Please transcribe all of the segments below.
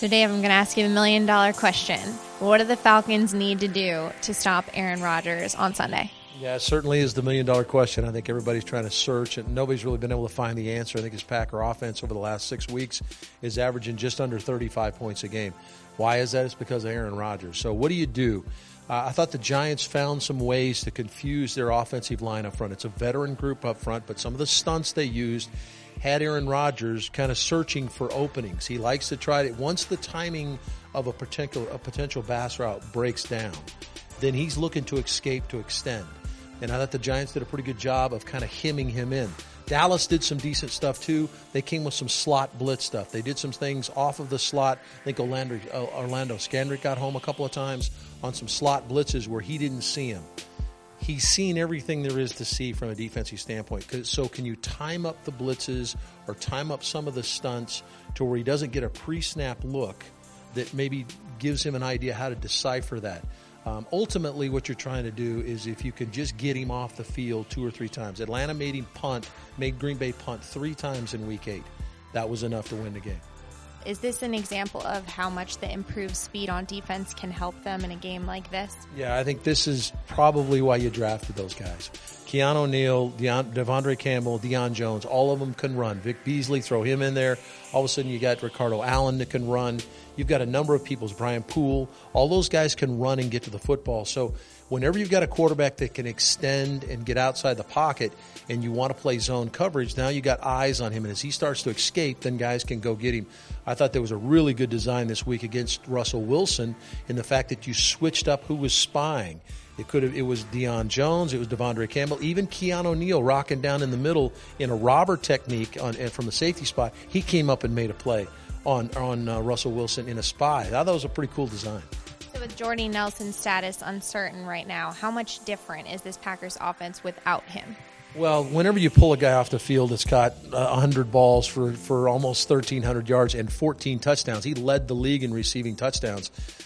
So, Dave, I'm going to ask you the million-dollar question. What do the Falcons need to do to stop Aaron Rodgers on Sunday? Yeah, it certainly is the million-dollar question. I think everybody's trying to search, and nobody's really been able to find the answer. I think his Packer offense over the last 6 weeks is averaging just under 35 points a game. Why is that? It's because of Aaron Rodgers. So what do you do? I thought the Giants found some ways to confuse their offensive line up front. It's a veteran group up front, but some of the stunts they used had Aaron Rodgers kind of searching for openings. He likes to try to, once the timing of a potential pass route breaks down, then he's looking to escape, to extend. And I thought the Giants did a pretty good job of kind of hemming him in. Dallas did some decent stuff too. They came with some slot blitz stuff. They did some things off of the slot. I think Orlando Scandrick got home a couple of times on some slot blitzes where he didn't see him. He's seen everything there is to see from a defensive standpoint. So can you time up the blitzes or time up some of the stunts to where he doesn't get a pre-snap look that maybe gives him an idea how to decipher that? Ultimately, what you're trying to do is if you can just get him off the field 2 or 3 times. Atlanta made Green Bay punt 3 times in Week 8. That was enough to win the game. Is this an example of how much the improved speed on defense can help them in a game like this? Yeah, I think this is probably why you drafted those guys. Keanu O'Neal, Devondre Campbell, Deion Jones, all of them can run. Vic Beasley, throw him in there. All of a sudden you got Ricardo Allen that can run. You've got a number of people, Brian Poole. All those guys can run and get to the football. So whenever you've got a quarterback that can extend and get outside the pocket and you want to play zone coverage, now you got eyes on him. And as he starts to escape, then guys can go get him. I thought there was a really good design this week against Russell Wilson in the fact that you switched up who was spying. It was Deion Jones, it was Devondre Campbell, even Keanu O'Neal rocking down in the middle in a robber technique from the safety spot. He came up and made a play on Russell Wilson in a spy. I thought that was a pretty cool design. So with Jordy Nelson's status uncertain right now, how much different is this Packers offense without him? Well, whenever you pull a guy off the field that's got 100 balls for almost 1,300 yards and 14 touchdowns, he led the league in receiving touchdowns.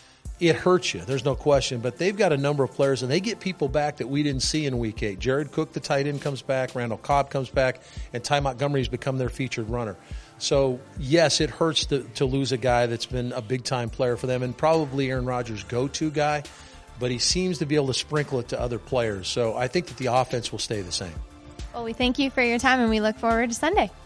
It hurts you. There's no question. But they've got a number of players, and they get people back that we didn't see in Week 8. Jared Cook, the tight end, comes back. Randall Cobb comes back. And Ty Montgomery's become their featured runner. So, yes, it hurts to lose a guy that's been a big-time player for them and probably Aaron Rodgers' go-to guy. But he seems to be able to sprinkle it to other players. So I think that the offense will stay the same. Well, we thank you for your time, and we look forward to Sunday.